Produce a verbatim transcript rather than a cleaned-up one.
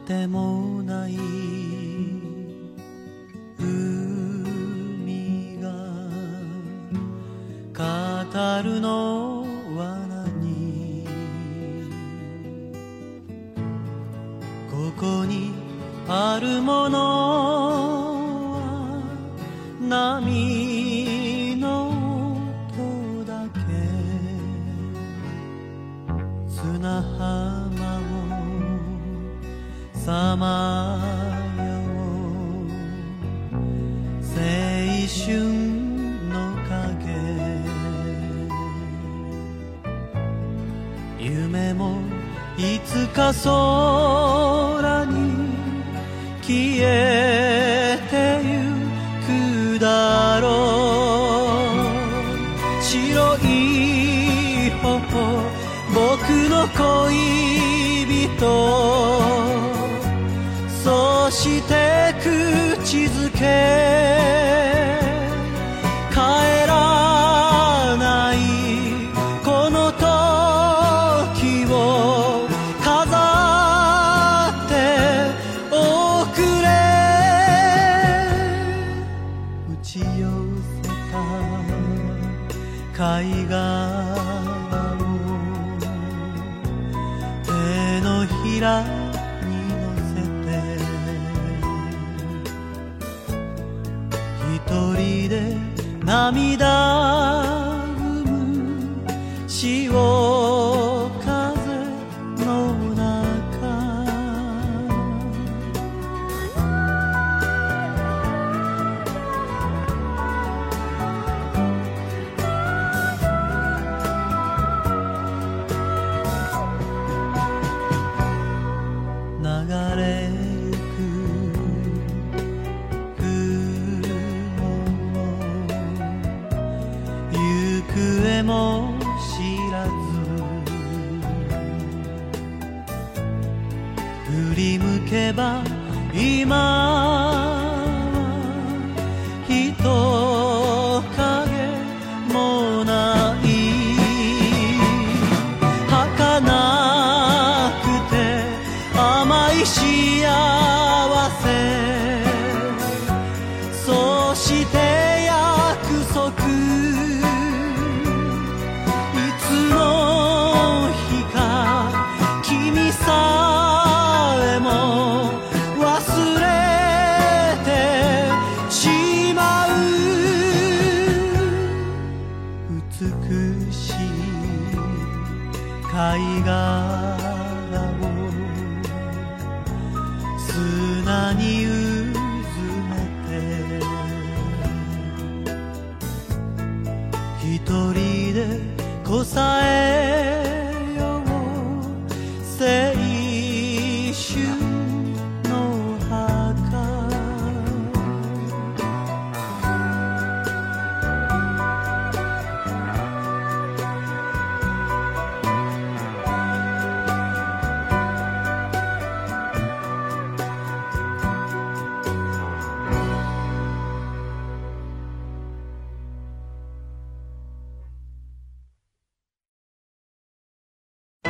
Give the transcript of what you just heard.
てもない海が語るのは何、ここにあるものは波の音だけ、砂浜をさまよう青春の影、夢もいつか空に消えてゆくだろう。白い頬、僕の恋人、そして口づけ帰らないこの時を飾っておくれ。打ち寄せた貝殻を手のひらに乗せて一人で涙ぐむ潮風の中、流れゆく雲行方も知らず、振り向けば今は人影もない儚くて甘い幸せ、そして約束、いつの日か君さえも忘れてしまう。美しい貝殻を砂に